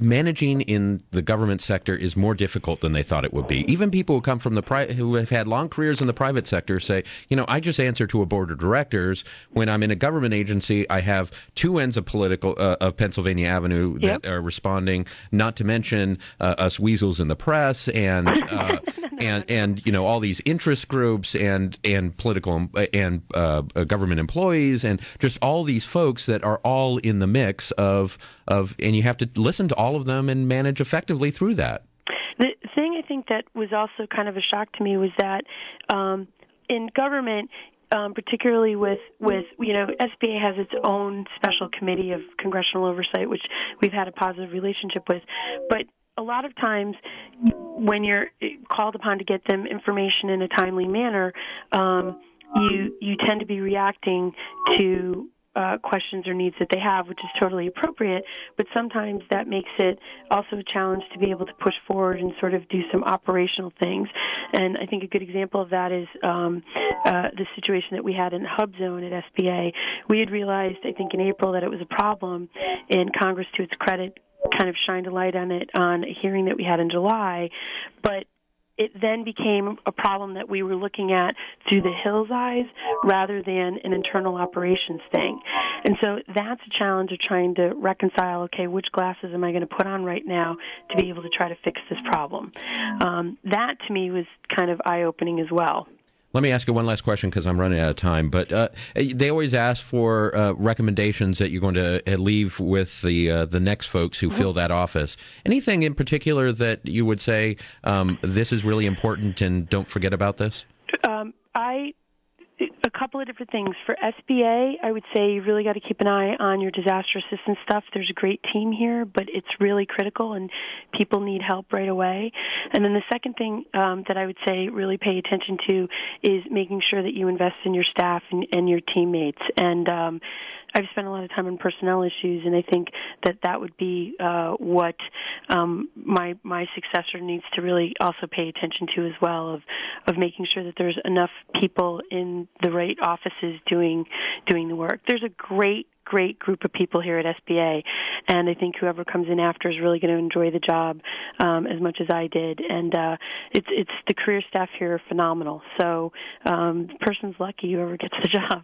managing in the government sector is more difficult than they thought it would be. Even people who come from who have had long careers in the private sector say, I just answer to a board of directors. When I'm in a government agency, I have two ends of of Pennsylvania Avenue that are responding. Not to mention us weasels in the press and and all these interest groups and political and government employees and just all these folks that are all in the mix of and you have to listen to all of them and manage effectively through that. The thing I think that was also kind of a shock to me was that in government, particularly with SBA has its own special committee of congressional oversight, which we've had a positive relationship with, but a lot of times when you're called upon to get them information in a timely manner, you tend to be reacting to questions or needs that they have, which is totally appropriate, but sometimes that makes it also a challenge to be able to push forward and sort of do some operational things. And I think a good example of that is the situation that we had in HubZone at SBA. We had realized, I think in April, that it was a problem, and Congress, to its credit, kind of shined a light on it on a hearing that we had in July, but it then became a problem that we were looking at through the Hill's eyes rather than an internal operations thing. And so that's a challenge of trying to reconcile, okay, which glasses am I going to put on right now to be able to try to fix this problem? That, to me, was kind of eye-opening as well. Let me ask you one last question because I'm running out of time. But they always ask for recommendations that you're going to leave with the next folks who fill that office. Anything in particular that you would say this is really important and don't forget about this? A couple of different things. For SBA, I would say you really got to keep an eye on your disaster assistance stuff. There's a great team here, but it's really critical, and people need help right away. And then the second thing that I would say really pay attention to is making sure that you invest in your staff and your teammates. And I've spent a lot of time on personnel issues, and I think that would be what my successor needs to really also pay attention to as well, of making sure that there's enough people in the right offices doing the work. There's a great group of people here at SBA, and I think whoever comes in after is really going to enjoy the job as much as I did. And it's the career staff here are phenomenal. So the person's lucky whoever gets the job.